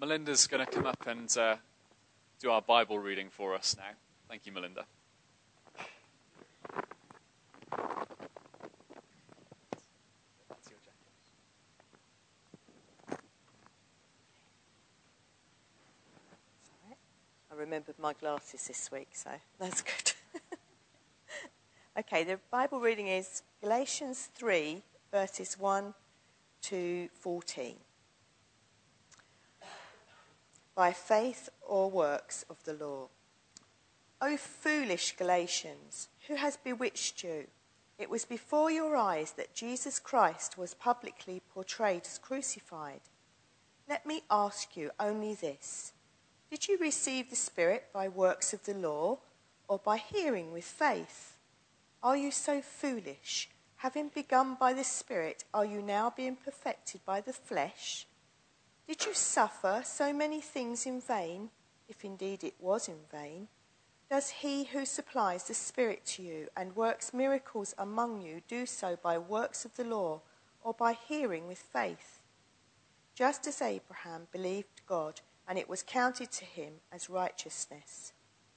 Melinda's going to come up and do our Bible reading for us now. Thank you, Melinda. I remembered my glasses this week, so that's good. Okay, the Bible reading is Galatians 3, verses 1 to 14. By faith or works of the law. O foolish Galatians, who has bewitched you? It was before your eyes that Jesus Christ was publicly portrayed as crucified. Let me ask you only this. Did you receive the Spirit by works of the law or by hearing with faith? Are you so foolish? Having begun by the Spirit, are you now being perfected by the flesh? Did you suffer so many things in vain, if indeed it was in vain? Does he who supplies the Spirit to you and works miracles among you do so by works of the law or by hearing with faith? Just as Abraham believed God, and it was counted to him as righteousness.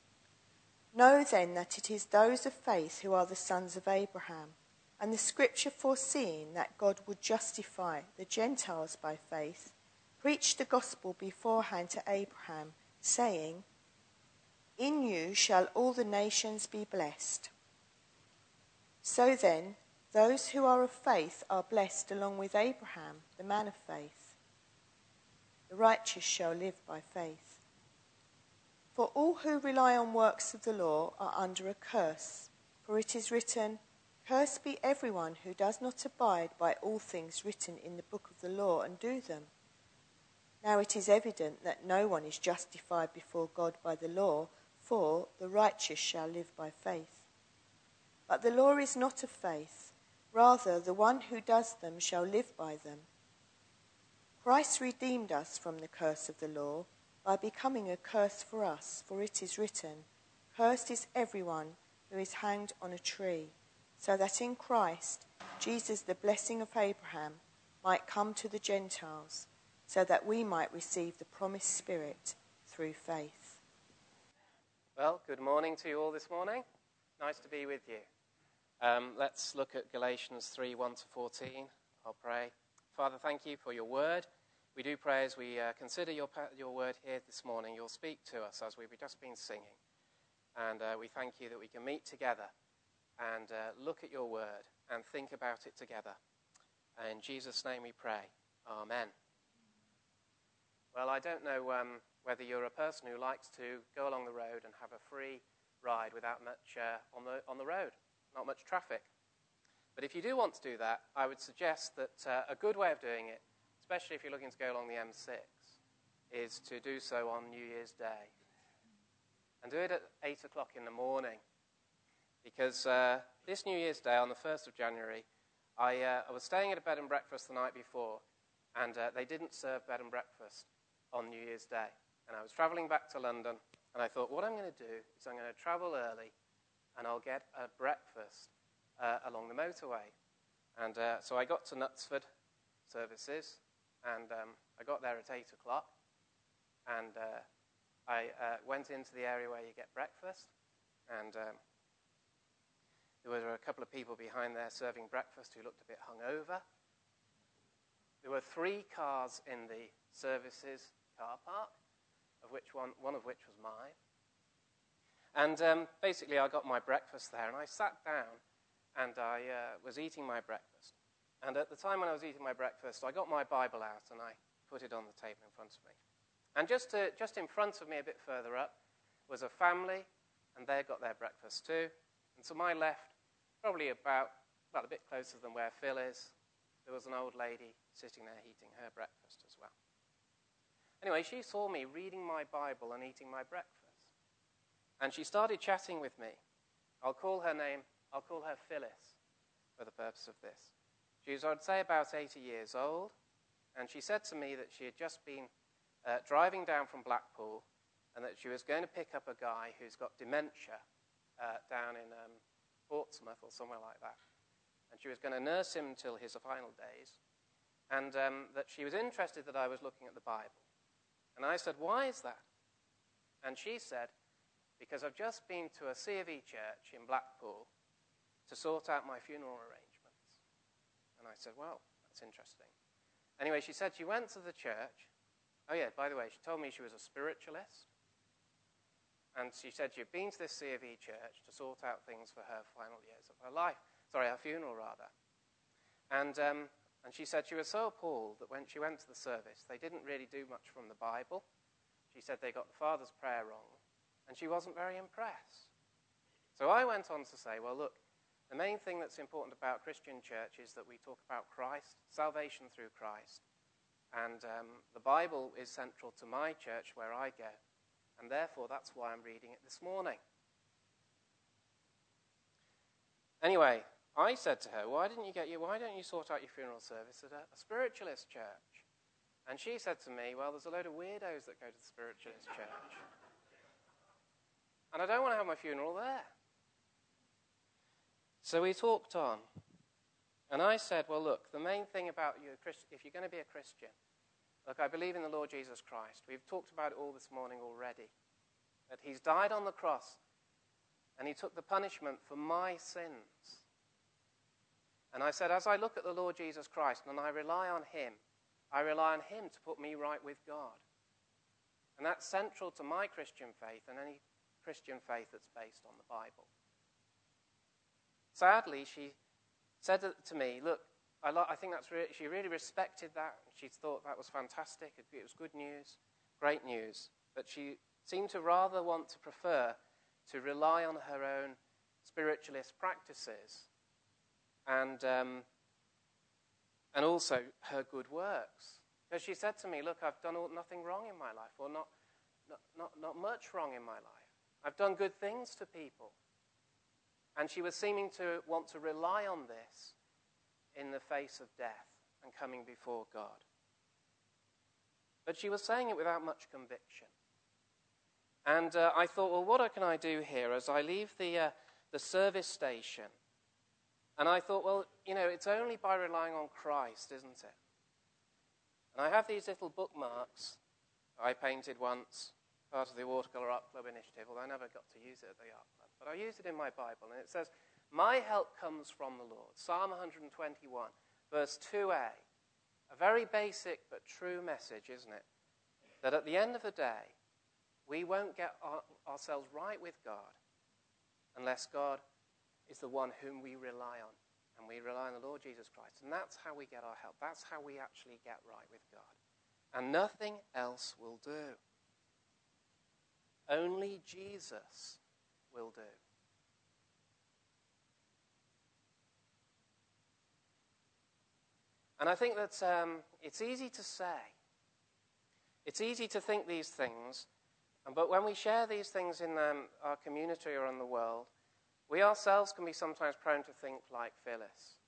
Know then that it is those of faith who are the sons of Abraham, and the Scripture foreseeing that God would justify the Gentiles by faith, preached the gospel beforehand to Abraham, saying, In you shall all the nations be blessed. So then, those who are of faith are blessed along with Abraham, the man of faith. The righteous shall live by faith. For all who rely on works of the law are under a curse, for it is written, Cursed be everyone who does not abide by all things written in the book of the law and do them. Now it is evident that no one is justified before God by the law, for the righteous shall live by faith. But the law is not of faith, rather the one who does them shall live by them. Christ redeemed us from the curse of the law by becoming a curse for us, for it is written, Cursed is everyone who is hanged on a tree, so that in Christ Jesus the blessing of Abraham might come to the Gentiles, so that we might receive the promised Spirit through faith. Well, good morning to you all this morning. Nice to be with you. Let's look at Galatians 3, 1 to 14. I'll pray. Father, thank you for your word. We do pray as we consider your word here this morning, you'll speak to us as we've just been singing. And we thank you that we can meet together and look at your word and think about it together. In Jesus' name we pray. Amen. Well, I don't know whether you're a person who likes to go along the road and have a free ride without much on the road, not much traffic. But if you do want to do that, I would suggest that a good way of doing it, especially if you're looking to go along the M6, is to do so on New Year's Day. And do it at 8 o'clock in the morning. Because this New Year's Day, on the 1st of January, I was staying at a bed and breakfast the night before, and they didn't serve bed and breakfast on New Year's Day. And I was travelling back to London, and I thought, what I'm going to do is I'm going to travel early, and I'll get a breakfast along the motorway. And so I got to Knutsford services, and I got there at 8 o'clock, and I went into the area where you get breakfast, and there were a couple of people behind there serving breakfast who looked a bit hungover. There were 3 cars in the services car park, of which one of which was mine. And basically I got my breakfast there, and I sat down, and I was eating my breakfast. And at the time when I was eating my breakfast, I got my Bible out and I put it on the table in front of me. And just in front of me, a bit further up, was a family, and they got their breakfast too. And to my left, probably about a bit closer than where Phil is, there was an old lady sitting there eating her breakfast as well. Anyway, she saw me reading my Bible and eating my breakfast. And she started chatting with me. I'll call her Phyllis for the purpose of this. She was, I'd say, about 80 years old, and she said to me that she had just been driving down from Blackpool, and that she was going to pick up a guy who's got dementia down in Portsmouth or somewhere like that. And she was going to nurse him until his final days, and that she was interested that I was looking at the Bible. And I said, why is that? And she said, because I've just been to a C of E church in Blackpool to sort out my funeral arrangements. And I said, well, that's interesting. Anyway, she said she went to the church. Oh yeah, by the way, she told me she was a spiritualist. And she said she'd been to this C of E church to sort out things for her final years of her life. Sorry, her funeral, rather. And she said she was so appalled that when she went to the service, they didn't really do much from the Bible. She said they got the Father's prayer wrong, and she wasn't very impressed. So I went on to say, well, look, the main thing that's important about Christian church is that we talk about Christ, salvation through Christ. And the Bible is central to my church where I go. And therefore, that's why I'm reading it this morning. Anyway, I said to her, why don't you sort out your funeral service at a spiritualist church? And she said to me, well, there's a load of weirdos that go to the spiritualist church. And I don't want to have my funeral there. So we talked on. And I said, well, look, the main thing about you, if you're going to be a Christian, look, I believe in the Lord Jesus Christ. We've talked about it all this morning already. That he's died on the cross and he took the punishment for my sins. And I said, as I look at the Lord Jesus Christ and I rely on him to put me right with God. And that's central to my Christian faith and any Christian faith that's based on the Bible. Sadly, she said to me, look, I think she really respected that. She thought that was fantastic. It was good news, great news. But she seemed to rather want to prefer to rely on her own spiritualist practices and also her good works. Because she said to me, look, I've done nothing wrong in my life, or not much wrong in my life. I've done good things to people. And she was seeming to want to rely on this in the face of death and coming before God. But she was saying it without much conviction. And I thought, well, what can I do here as I leave the service station? And I thought, well, it's only by relying on Christ, isn't it? And I have these little bookmarks I painted once, part of the Watercolour Art Club initiative, although I never got to use it at the art club. But I used it in my Bible, and it says, my help comes from the Lord. Psalm 121, verse 2a. A very basic but true message, isn't it? That at the end of the day, we won't get ourselves right with God unless God is the one whom we rely on. And we rely on the Lord Jesus Christ. And that's how we get our help. That's how we actually get right with God. And nothing else will do. Only Jesus will do. And I think that it's easy to say. It's easy to think these things, but when we share these things in our community or in the world, we ourselves can be sometimes prone to think like Phyllis.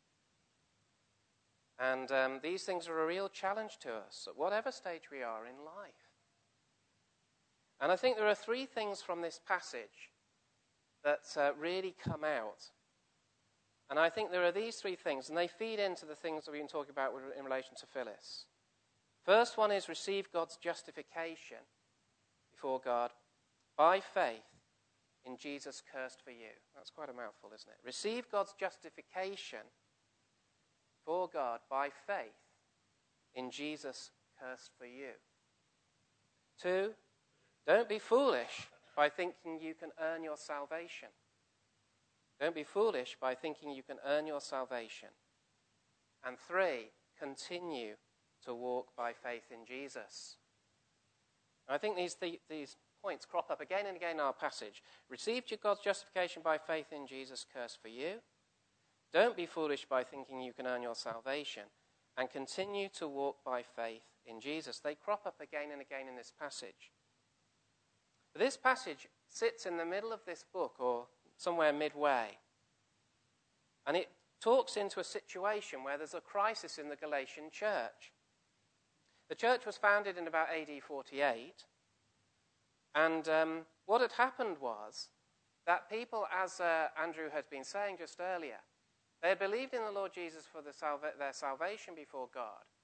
And these things are a real challenge to us at whatever stage we are in life. And I think there are three things from this passage that really come out. And I think there are these three things, and they feed into the things that we've been talking about in relation to Phyllis. First one is receive God's justification before God by faith in Jesus cursed for you. That's quite a mouthful, isn't it? Receive God's justification for God by faith in Jesus cursed for you. 2, don't be foolish by thinking you can earn your salvation. Don't be foolish by thinking you can earn your salvation. And 3, continue to walk by faith in Jesus. And I think these points crop up again and again in our passage. Receive God's justification by faith in Jesus cursed for you. Don't be foolish by thinking you can earn your salvation. And continue to walk by faith in Jesus. They crop up again and again in this passage. But this passage sits in the middle of this book, or somewhere midway. And it talks into a situation where there's a crisis in the Galatian church. The church was founded in about AD 48. And what had happened was that people, as Andrew had been saying just earlier, they had believed in the Lord Jesus for their salvation before God.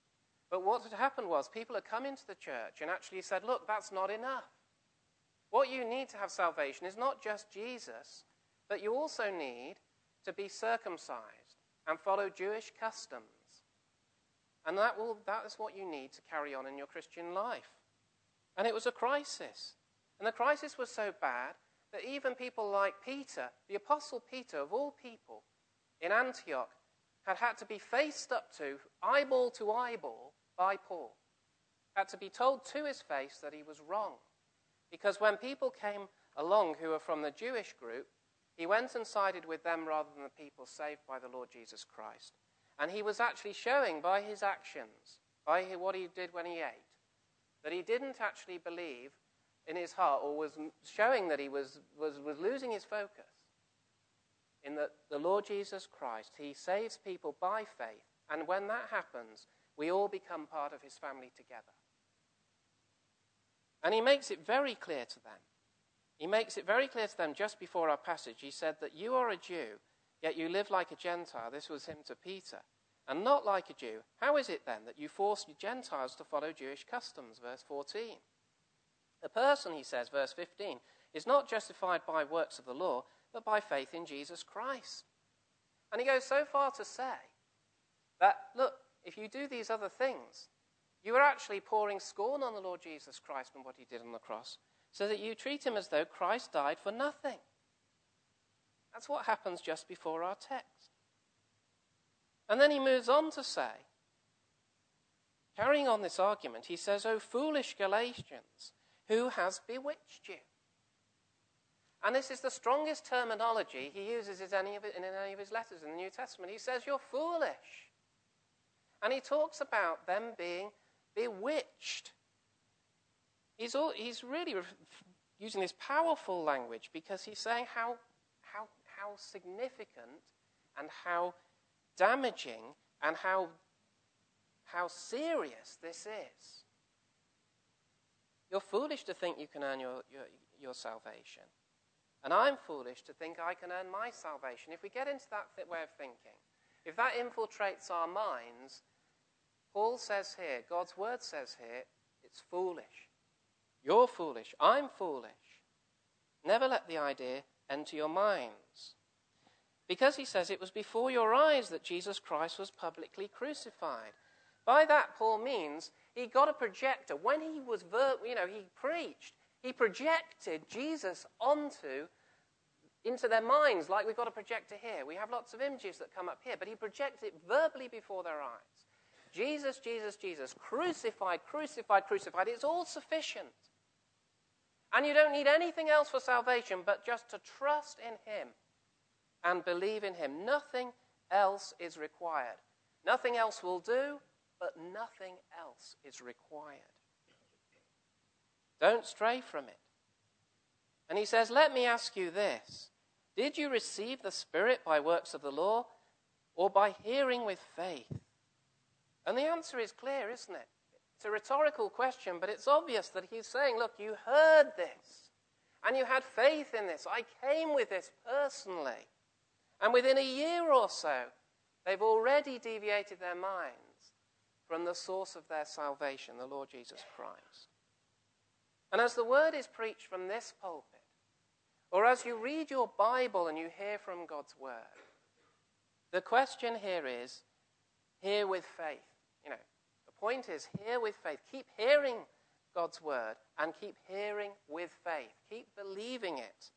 But what had happened was people had come into the church and actually said, look, that's not enough. What you need to have salvation is not just Jesus, but you also need to be circumcised and follow Jewish customs. And that is what you need to carry on in your Christian life. And it was a crisis. And the crisis was so bad that even people like Peter, the Apostle Peter of all people in Antioch, had to be faced up to, eyeball to eyeball, by Paul. Had to be told to his face that he was wrong. Because when people came along who were from the Jewish group, he went and sided with them rather than the people saved by the Lord Jesus Christ. And he was actually showing by his actions, by what he did when he ate, that he didn't actually believe in his heart, or was showing that he was losing his focus in that the Lord Jesus Christ, he saves people by faith. And when that happens, we all become part of his family together. And he makes it very clear to them. He makes it very clear to them just before our passage. He said that you are a Jew, yet you live like a Gentile. This was him to Peter. And not like a Jew. How is it then that you force Gentiles to follow Jewish customs? Verse 14. A person, he says, verse 15, is not justified by works of the law, but by faith in Jesus Christ. And he goes so far to say that, look, if you do these other things, you are actually pouring scorn on the Lord Jesus Christ and what he did on the cross, so that you treat him as though Christ died for nothing. That's what happens just before our text. And then he moves on to say, carrying on this argument, he says, "O foolish Galatians, who has bewitched you?" And this is the strongest terminology he uses in any of his letters in the New Testament. He says, you're foolish. And he talks about them being bewitched. He's really using this powerful language because he's saying how significant and how damaging and how serious this is. You're foolish to think you can earn your salvation. And I'm foolish to think I can earn my salvation. If we get into that way of thinking, if that infiltrates our minds, Paul says here, God's word says here, it's foolish. You're foolish. I'm foolish. Never let the idea enter your minds. Because he says it was before your eyes that Jesus Christ was publicly crucified. By that, Paul means he got a projector. When he was, he preached, he projected Jesus into their minds, like we've got a projector here. We have lots of images that come up here, but he projected it verbally before their eyes. Jesus, Jesus, Jesus, crucified, crucified, crucified. It's all sufficient. And you don't need anything else for salvation but just to trust in him and believe in him. Nothing else is required. Nothing else will do, but nothing else is required. Don't stray from it. And he says, let me ask you this. Did you receive the Spirit by works of the law or by hearing with faith? And the answer is clear, isn't it? It's a rhetorical question, but it's obvious that he's saying, look, you heard this and you had faith in this. I came with this personally. And within a year or so, they've already deviated their minds from the source of their salvation, the Lord Jesus Christ. And as the word is preached from this pulpit, or as you read your Bible and you hear from God's word, the question here is, hear with faith. The point is, hear with faith. Keep hearing God's word and keep hearing with faith. Keep believing it.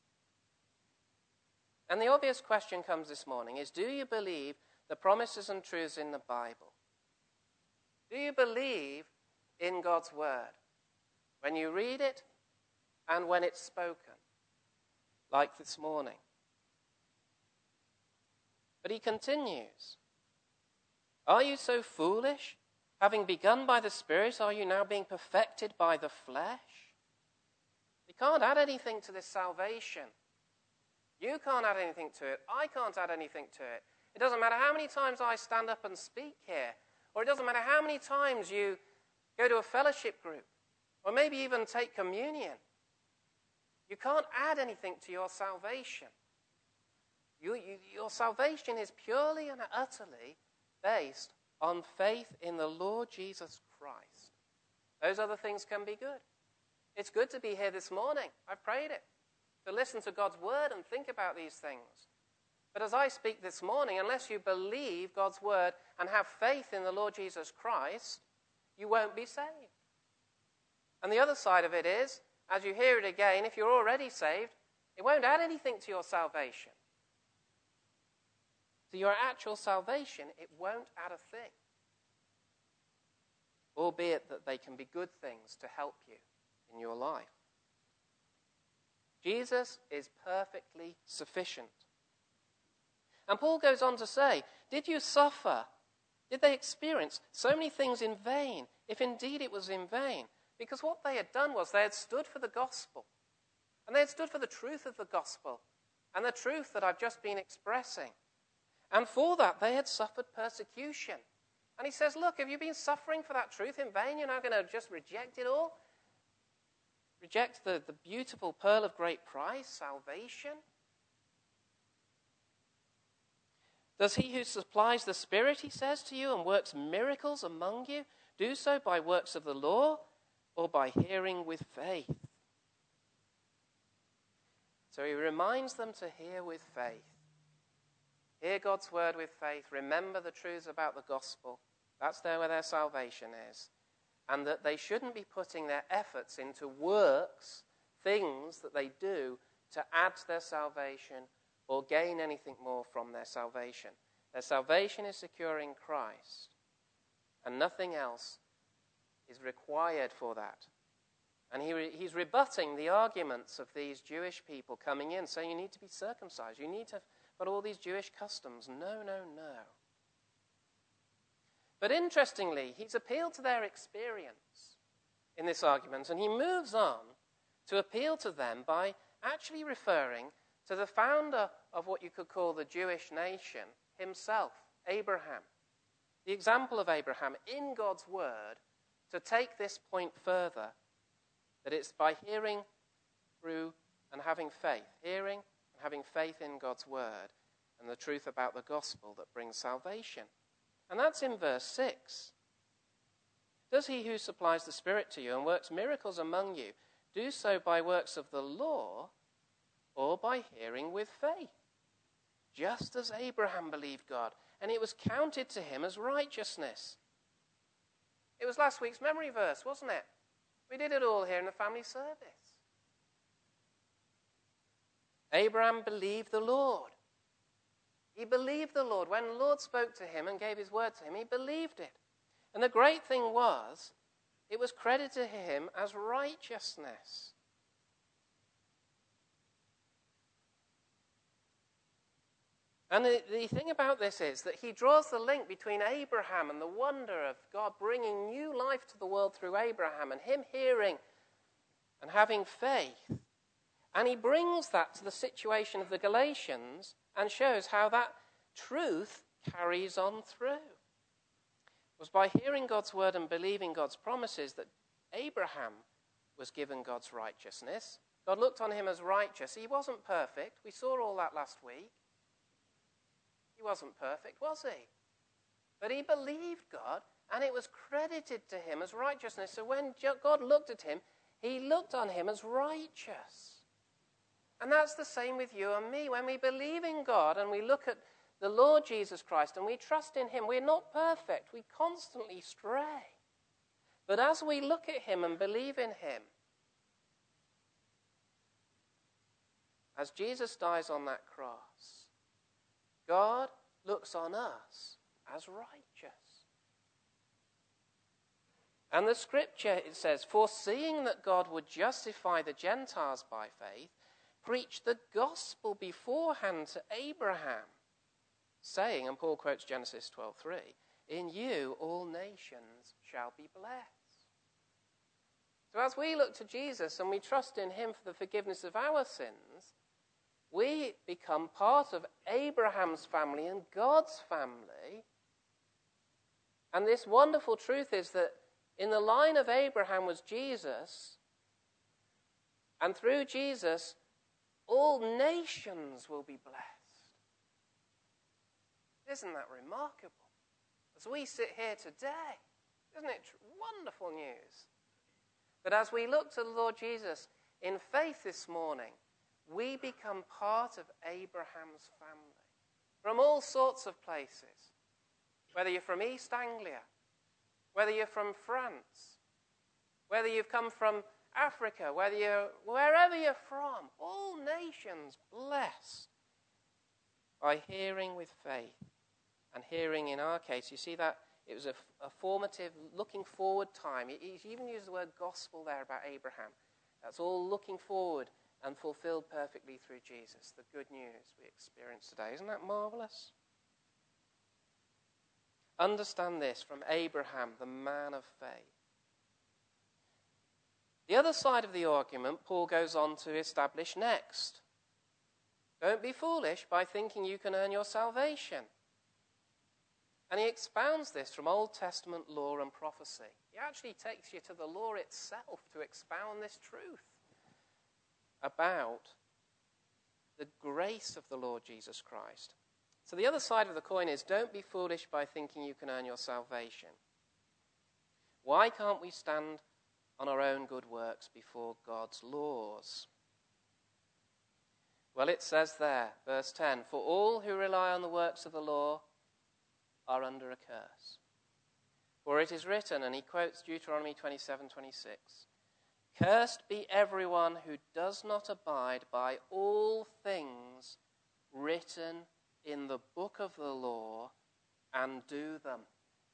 And the obvious question comes this morning is, do you believe the promises and truths in the Bible? Do you believe in God's word when you read it and when it's spoken, like this morning? But he continues, are you so foolish? Having begun by the Spirit, are you now being perfected by the flesh? You can't add anything to this salvation. You can't add anything to it. I can't add anything to it. It doesn't matter how many times I stand up and speak here, or it doesn't matter how many times you go to a fellowship group, or maybe even take communion. You can't add anything to your salvation. Your salvation is purely and utterly based on faith in the Lord Jesus Christ. Those other things can be good. It's good to be here this morning. I've prayed it. To listen to God's word and think about these things. But as I speak this morning, unless you believe God's word and have faith in the Lord Jesus Christ, you won't be saved. And the other side of it is, as you hear it again, if you're already saved, it won't add anything to your salvation. To your actual salvation, it won't add a thing. Albeit that they can be good things to help you in your life. Jesus is perfectly sufficient. And Paul goes on to say, did you suffer? Did they experience so many things in vain, if indeed it was in vain? Because what they had done was they had stood for the gospel. And they had stood for the truth of the gospel and the truth that I've just been expressing. And for that, they had suffered persecution. And he says, look, have you been suffering for that truth in vain? You're now going to just reject it all? Reject the beautiful pearl of great price, salvation? Does he who supplies the Spirit, he says to you, and works miracles among you, do so by works of the law or by hearing with faith? So he reminds them to hear with faith. Hear God's word with faith. Remember the truths about the gospel. That's there where their salvation is. And that they shouldn't be putting their efforts into works, things that they do to add to their salvation or gain anything more from their salvation. Their salvation is secure in Christ, and nothing else is required for that. And he's rebutting the arguments of these Jewish people coming in, saying you need to be circumcised, you need to have got all these Jewish customs. No, no, no. But interestingly, he's appealed to their experience in this argument, and he moves on to appeal to them by actually referring to the founder of what you could call the Jewish nation himself, Abraham. The example of Abraham in God's word to take this point further, that it's by hearing through and having faith, hearing and having faith in God's word and the truth about the gospel that brings salvation. And that's in verse 6. Does he who supplies the Spirit to you and works miracles among you do so by works of the law or by hearing with faith? Just as Abraham believed God, and it was counted to him as righteousness. It was last week's memory verse, wasn't it? We did it all here in the family service. Abraham believed the Lord. He believed the Lord. When the Lord spoke to him and gave his word to him, he believed it. And the great thing was, it was credited to him as righteousness. And the thing about this is that he draws the link between Abraham and the wonder of God bringing new life to the world through Abraham and him hearing and having faith. And he brings that to the situation of the Galatians and shows how that truth carries on through. It was by hearing God's word and believing God's promises that Abraham was given God's righteousness. God looked on him as righteous. He wasn't perfect. We saw all that last week. He wasn't perfect, was he? But he believed God, and it was credited to him as righteousness. So when God looked at him, he looked on him as righteous. And that's the same with you and me. When we believe in God and we look at the Lord Jesus Christ and we trust in him, we're not perfect. We constantly stray. But as we look at him and believe in him, as Jesus dies on that cross, God looks on us as righteous. And the scripture, it says, foreseeing that God would justify the Gentiles by faith, preached the gospel beforehand to Abraham, saying, and Paul quotes Genesis 12:3, in you all nations shall be blessed. So as we look to Jesus and we trust in him for the forgiveness of our sins, we become part of Abraham's family and God's family. And this wonderful truth is that in the line of Abraham was Jesus, and through Jesus, all nations will be blessed. Isn't that remarkable? as we sit here today. Isn't it wonderful news? That as we look to the Lord Jesus in faith this morning, we become part of Abraham's family from all sorts of places. Whether you're from East Anglia, whether you're from France, whether you've come from Africa, wherever you're from, all nations blessed by hearing with faith. And hearing in our case, you see that it was a formative, looking forward time. He even used the word gospel there about Abraham. That's all looking forward and fulfilled perfectly through Jesus, the good news we experience today. Isn't that marvelous? Understand this from Abraham, the man of faith. The other side of the argument, Paul goes on to establish next. Don't be foolish by thinking you can earn your salvation. And he expounds this from Old Testament law and prophecy. He actually takes you to the law itself to expound this truth about the grace of the Lord Jesus Christ. So the other side of the coin is, don't be foolish by thinking you can earn your salvation. Why can't we stand on our own good works before God's laws? Well, it says there, verse 10, for all who rely on the works of the law are under a curse. For it is written, and he quotes Deuteronomy 27:26, cursed be everyone who does not abide by all things written in the book of the law and do them.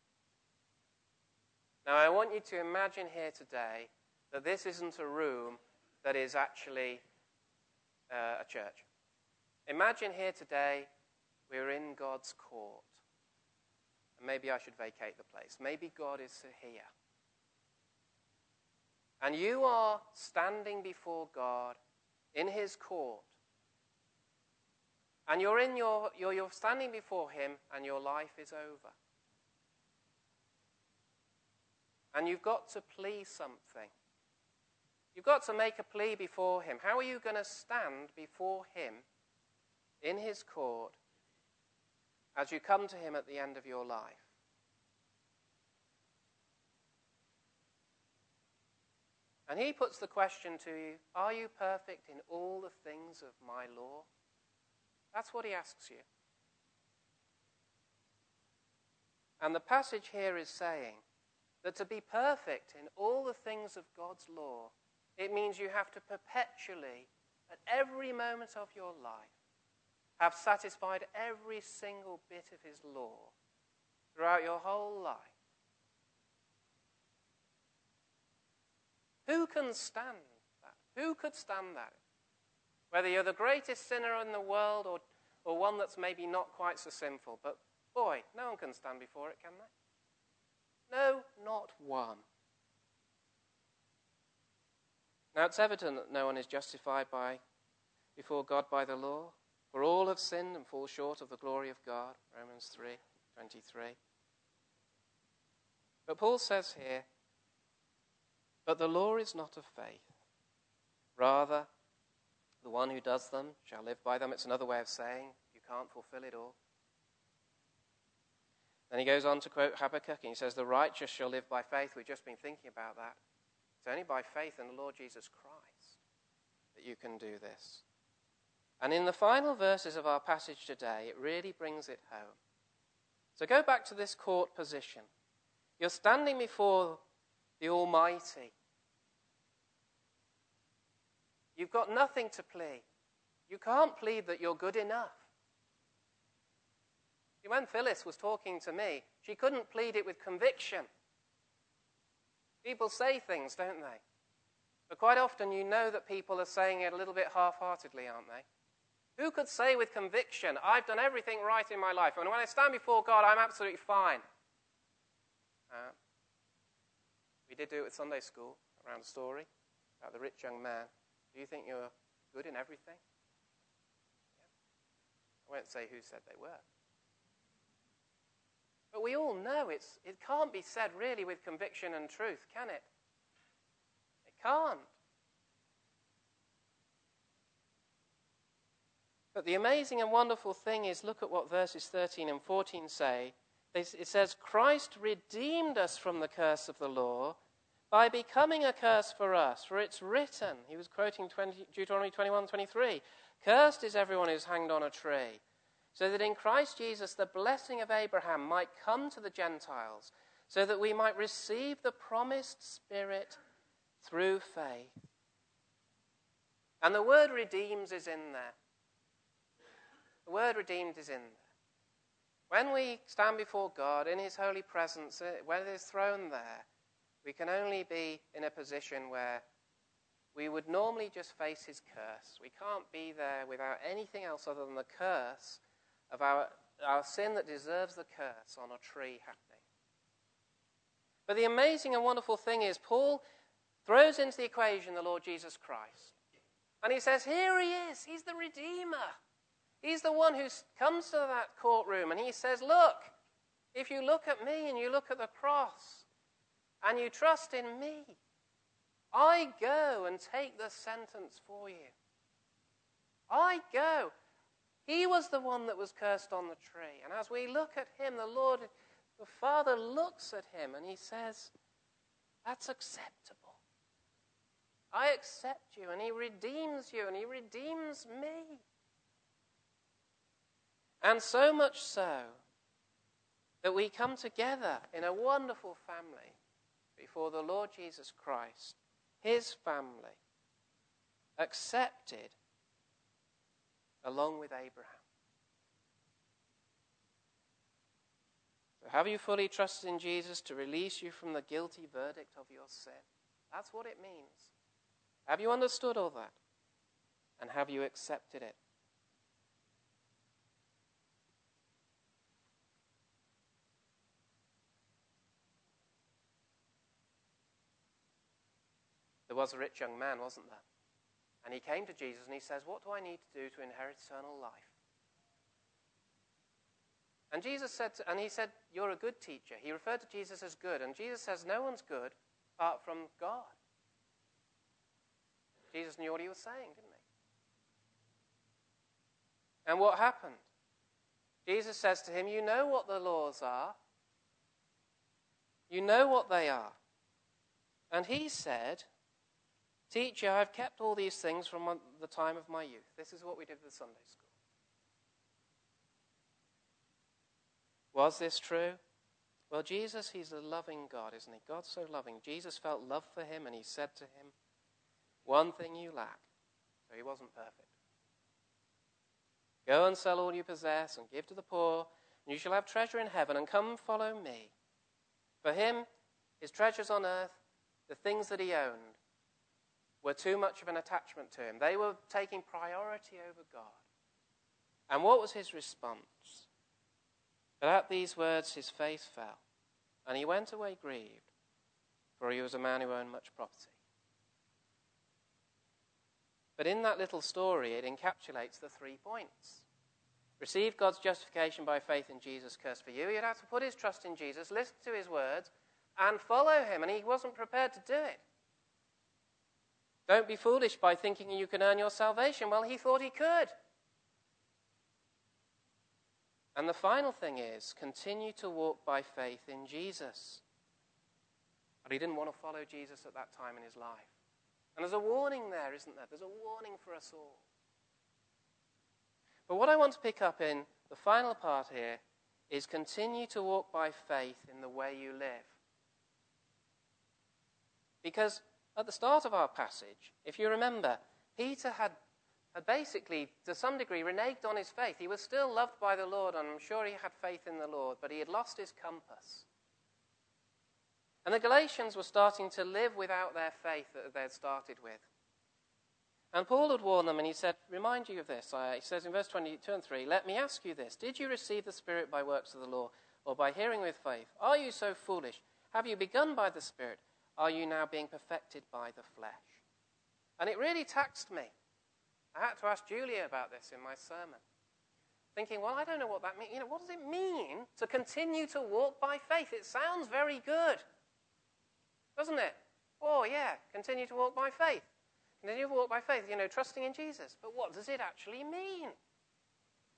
Now, I want you to imagine here today that this isn't a room that is actually a church. Imagine here today we're in God's court. And maybe I should vacate the place. Maybe God is here. And you are standing before God in his court. And you're standing before him and your life is over. And you've got to plead something. You've got to make a plea before him. How are you going to stand before him in his court as you come to him at the end of your life? And he puts the question to you, are you perfect in all the things of my law? That's what he asks you. And the passage here is saying that to be perfect in all the things of God's law, it means you have to perpetually, at every moment of your life, have satisfied every single bit of his law throughout your whole life. Who can stand that? Who could stand that? Whether you're the greatest sinner in the world or one that's maybe not quite so sinful. But boy, no one can stand before it, can they? No, not one. Now it's evident that no one is justified before God by the law. For all have sinned and fall short of the glory of God. Romans 3:23. But Paul says here, but the law is not of faith. Rather, the one who does them shall live by them. It's another way of saying you can't fulfill it all. Then he goes on to quote Habakkuk, and he says, the righteous shall live by faith. We've just been thinking about that. It's only by faith in the Lord Jesus Christ that you can do this. And in the final verses of our passage today, it really brings it home. So go back to this court position. You're standing before the Almighty. You've got nothing to plead. You can't plead that you're good enough. When Phyllis was talking to me, she couldn't plead it with conviction. People say things, don't they? But quite often you know that people are saying it a little bit half-heartedly, aren't they? Who could say with conviction, I've done everything right in my life, and when I stand before God, I'm absolutely fine? We did do it with Sunday school, around a story about the rich young man. Do you think you're good in everything? Yeah. I won't say who said they were. But we all know it can't be said really with conviction and truth, can it? It can't. But the amazing and wonderful thing is, look at what verses 13 and 14 say It says, Christ redeemed us from the curse of the law by becoming a curse for us. For it's written, he was quoting Deuteronomy 21:23, cursed is everyone who's hanged on a tree, so that in Christ Jesus the blessing of Abraham might come to the Gentiles, so that we might receive the promised Spirit through faith. And the word redeems is in there. The word redeemed is in there. When we stand before God in his holy presence, when it is thrown there, we can only be in a position where we would normally just face his curse. We can't be there without anything else other than the curse of our sin that deserves the curse on a tree happening. But the amazing and wonderful thing is, Paul throws into the equation the Lord Jesus Christ. And he says, here he is. He's the Redeemer. He's the one who comes to that courtroom and he says, look, if you look at me and you look at the cross and you trust in me, I go and take the sentence for you. I go. He was the one that was cursed on the tree. And as we look at him, the Father looks at him and he says, that's acceptable. I accept you, and he redeems you, and he redeems me. And so much so that we come together in a wonderful family before the Lord Jesus Christ, his family, accepted along with Abraham. So have you fully trusted in Jesus to release you from the guilty verdict of your sin? That's what it means. Have you understood all that? And have you accepted it? There was a rich young man, wasn't there? And he came to Jesus and he says, what do I need to do to inherit eternal life? And Jesus said, he said, you're a good teacher. He referred to Jesus as good. And Jesus says, no one's good apart from God. Jesus knew what he was saying, didn't he? And what happened? Jesus says to him, you know what the laws are. You know what they are. And he said, teacher, I've kept all these things from the time of my youth. This is what we did with Sunday school. Was this true? Well, Jesus, he's a loving God, isn't he? God's so loving. Jesus felt love for him and he said to him, one thing you lack. So he wasn't perfect. Go and sell all you possess and give to the poor, and you shall have treasure in heaven, and come follow me. For him, his treasures on earth, the things that he owned, were too much of an attachment to him. They were taking priority over God. And what was his response? But at these words his face fell, and he went away grieved, for he was a man who owned much property. But in that little story, it encapsulates the 3 points. Receive God's justification by faith in Jesus' curse for you. You'd have to put his trust in Jesus, listen to his words, and follow him. And he wasn't prepared to do it. Don't be foolish by thinking you can earn your salvation. Well, he thought he could. And the final thing is, continue to walk by faith in Jesus. But he didn't want to follow Jesus at that time in his life. And there's a warning there, isn't there? There's a warning for us all. But what I want to pick up in the final part here is continue to walk by faith in the way you live. Because at the start of our passage, if you remember, Peter had basically, to some degree, reneged on his faith. He was still loved by the Lord, and I'm sure he had faith in the Lord, but he had lost his compass. And the Galatians were starting to live without their faith that they had started with. And Paul had warned them, and he said, remind you of this. He says in verse 22 and 3, let me ask you this. Did you receive the Spirit by works of the law, or by hearing with faith? Are you so foolish? Have you begun by the Spirit? Are you now being perfected by the flesh? And it really taxed me. I had to ask Julia about this in my sermon. Thinking, well, I don't know what that means. What does it mean to continue to walk by faith? It sounds very good. Doesn't it? Oh, yeah, continue to walk by faith. Continue to walk by faith, trusting in Jesus. But what does it actually mean?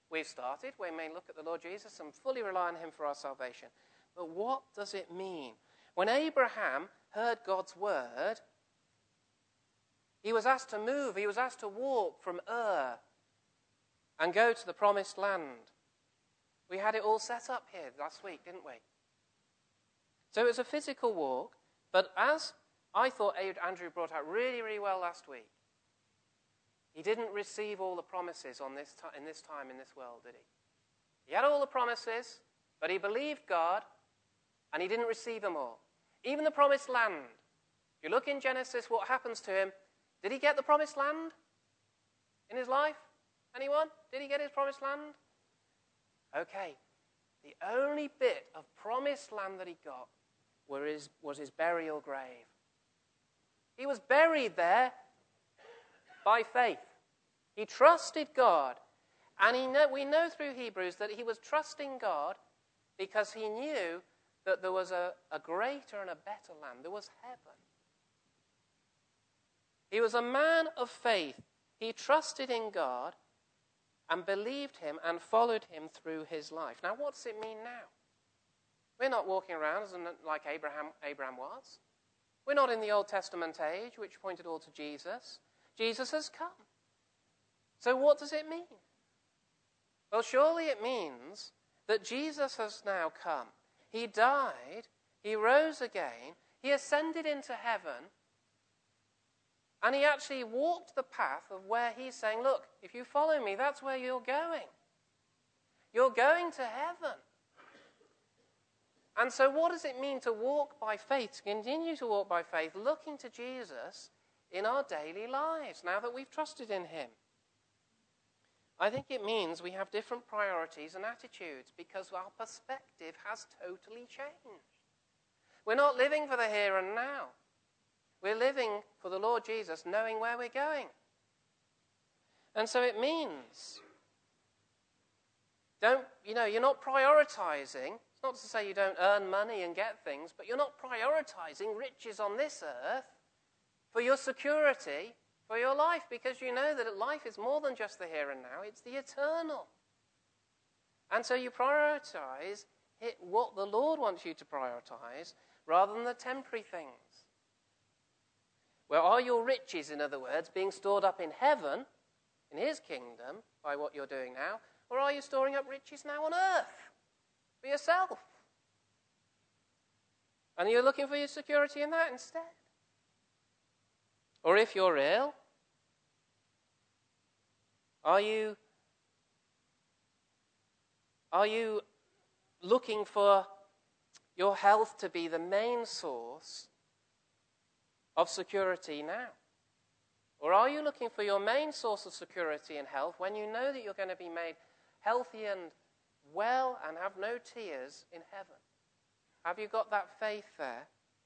we've started. We may look at the Lord Jesus and fully rely on him for our salvation. But what does it mean? When Abraham heard God's word, he was asked to move. He was asked to walk from Ur and go to the promised land. We had it all set up here last week, didn't we? So it was a physical walk, but as I thought Andrew brought out really, really well last week, he didn't receive all the promises in this time in this world, did he? He had all the promises, but he believed God, and he didn't receive them all. Even the promised land. If you look in Genesis, what happens to him? Did he get the promised land in his life? Anyone? Did he get his promised land? Okay. The only bit of promised land that he got was his burial grave. He was buried there by faith. He trusted God. And we know through Hebrews that he was trusting God because he knew that there was a greater and a better land. There was heaven. He was a man of faith. He trusted in God and believed him and followed him through his life. Now, what does it mean now? We're not walking around like Abraham was. We're not in the Old Testament age, which pointed all to Jesus. Jesus has come. So what does it mean? Well, surely it means that Jesus has now come. He died, he rose again, he ascended into heaven, and he actually walked the path of where he's saying, look, if you follow me, that's where you're going. You're going to heaven. And so what does it mean to walk by faith, to continue to walk by faith, looking to Jesus in our daily lives, now that we've trusted in him? I think it means we have different priorities and attitudes because our perspective has totally changed. We're not living for the here and now. We're living for the Lord Jesus, knowing where we're going. And so it means, you're not prioritizing. It's not to say you don't earn money and get things, but you're not prioritizing riches on this earth for your security, for your life, because you know that life is more than just the here and now, it's the eternal. And so you prioritize what the Lord wants you to prioritize rather than the temporary things. Well, are your riches, in other words, being stored up in heaven, in his kingdom, by what you're doing now, or are you storing up riches now on earth for yourself? And you're looking for your security in that instead? Or if you're ill, are you looking for your health to be the main source of security now? Or are you looking for your main source of security and health when you know that you're going to be made healthy and well and have no tears in heaven? Have you got that faith there?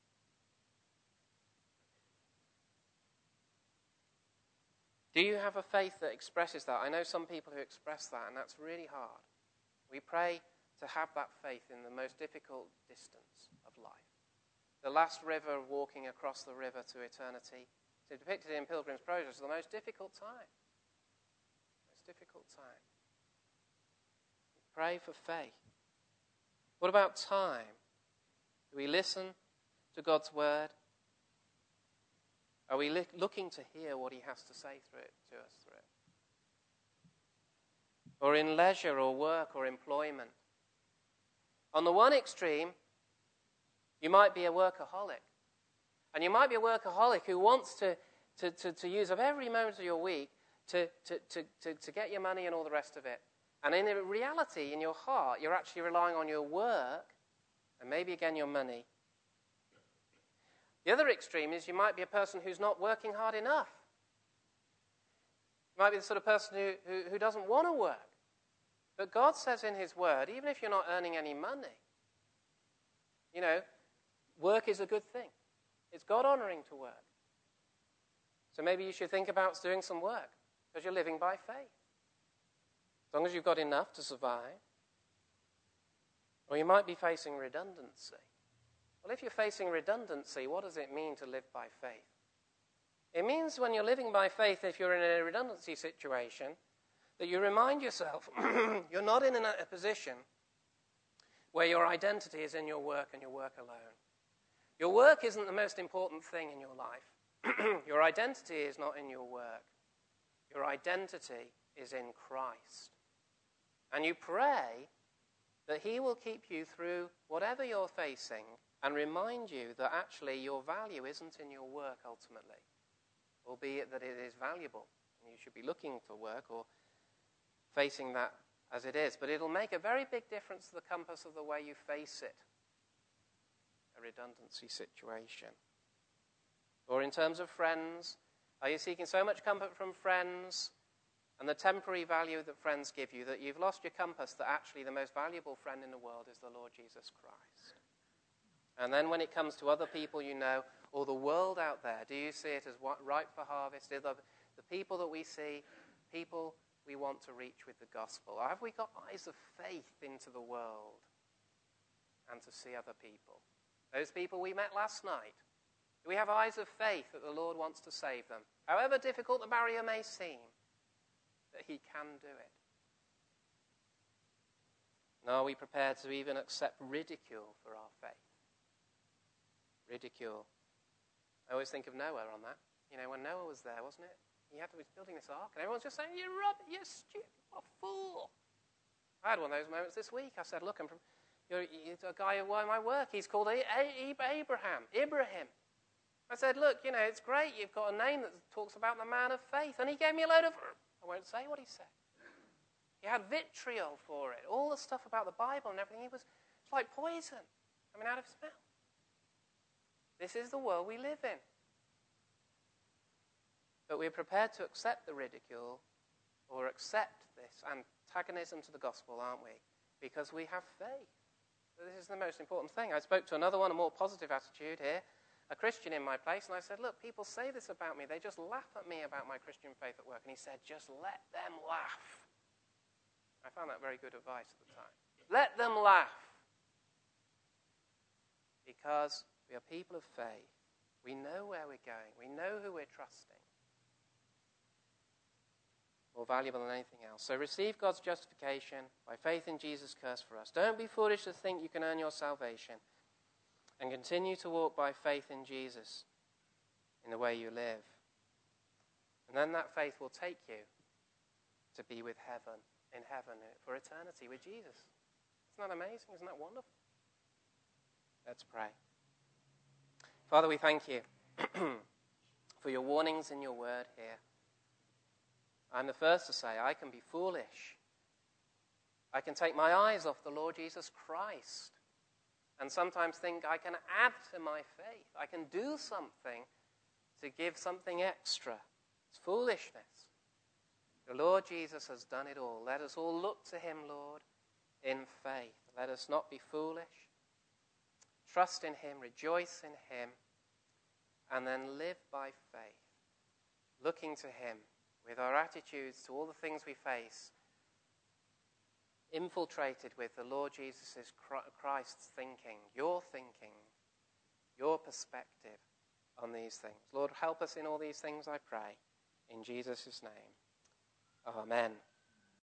Do you have a faith that expresses that? I know some people who express that, and that's really hard. We pray to have that faith in the most difficult distance of life. The last river walking across the river to eternity. So depicted in Pilgrim's Progress, the most difficult time. Most difficult time. Pray for faith. What about time? Do we listen to God's word? Are we looking to hear what he has to say to us through it? Or in leisure or work or employment? On the one extreme, you might be a workaholic. And you might be a workaholic who wants to use up every moment of your week to get your money and all the rest of it. And in reality, in your heart, you're actually relying on your work and maybe again your money. The other extreme is you might be a person who's not working hard enough. You might be the sort of person who doesn't want to work. But God says in his word, even if you're not earning any money, work is a good thing. It's God-honoring to work. So maybe you should think about doing some work because you're living by faith. As long as you've got enough to survive. Or you might be facing redundancy. Well, if you're facing redundancy, what does it mean to live by faith? It means when you're living by faith, if you're in a redundancy situation, that you remind yourself you're not in a position where your identity is in your work and your work alone. Your work isn't the most important thing in your life. Your identity is not in your work. Your identity is in Christ. And you pray that he will keep you through whatever you're facing and remind you that actually your value isn't in your work ultimately, albeit that it is valuable and you should be looking for work or facing that as it is. But it'll make a very big difference to the compass of the way you face it, a redundancy situation. Or in terms of friends, are you seeking so much comfort from friends and the temporary value that friends give you that you've lost your compass that actually the most valuable friend in the world is the Lord Jesus Christ? And then when it comes to other people you know, or the world out there, do you see it as ripe for harvest? Are the people that we see, people we want to reach with the gospel? Or have we got eyes of faith into the world and to see other people? Those people we met last night, do we have eyes of faith that the Lord wants to save them? However difficult the barrier may seem, that he can do it. And are we prepared to even accept ridicule for our faith? Ridicule. I always think of Noah on that. You know, when Noah was there, wasn't it? He was building this ark, and everyone's just saying, you're stupid, what a fool. I had one of those moments this week. I said, look, you're a guy at my work. He's called Ibrahim. I said, look, you know, it's great. You've got a name that talks about the man of faith. And he gave me a load of, I won't say what he said. He had vitriol for it. All the stuff about the Bible and everything. It's like poison coming out of his mouth. This is the world we live in. But we're prepared to accept the ridicule or accept this antagonism to the gospel, aren't we? Because we have faith. So this is the most important thing. I spoke to another one, a more positive attitude here, a Christian in my place, and I said, look, people say this about me. They just laugh at me about my Christian faith at work. And he said, just let them laugh. I found that very good advice at the time. Let them laugh. Because we are people of faith. We know where we're going. We know who we're trusting. More valuable than anything else. So receive God's justification by faith in Jesus' curse for us. Don't be foolish to think you can earn your salvation. And continue to walk by faith in Jesus in the way you live. And then that faith will take you to be with in heaven for eternity with Jesus. Isn't that amazing? Isn't that wonderful? Let's pray. Father, we thank you for your warnings in your word here. I'm the first to say I can be foolish. I can take my eyes off the Lord Jesus Christ and sometimes think I can add to my faith. I can do something to give something extra. It's foolishness. The Lord Jesus has done it all. Let us all look to him, Lord, in faith. Let us not be foolish. Trust in him, rejoice in him, and then live by faith, looking to him with our attitudes to all the things we face, infiltrated with the Lord Jesus' Christ's thinking, your perspective on these things. Lord, help us in all these things, I pray. In Jesus' name, amen.